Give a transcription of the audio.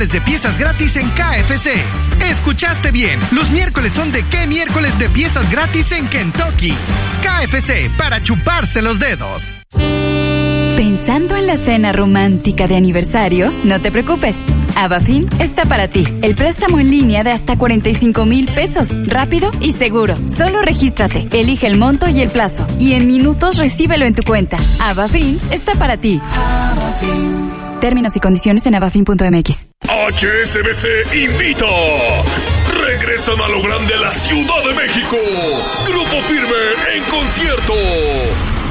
miércoles de piezas gratis en KFC. ¿Escuchaste bien? Los miércoles son de qué miércoles de piezas gratis en Kentucky. KFC, para chuparse los dedos. ¿Pensando en la cena romántica de aniversario? No te preocupes. Avafin está para ti. El préstamo en línea de hasta 45,000 pesos. Rápido y seguro. Solo regístrate, elige el monto y el plazo. Y en minutos recíbelo en tu cuenta. Avafin está para ti. Términos y condiciones en avafin.mx. HSBC invita. Regresan a lo grande a la Ciudad de México. Grupo Firme en concierto.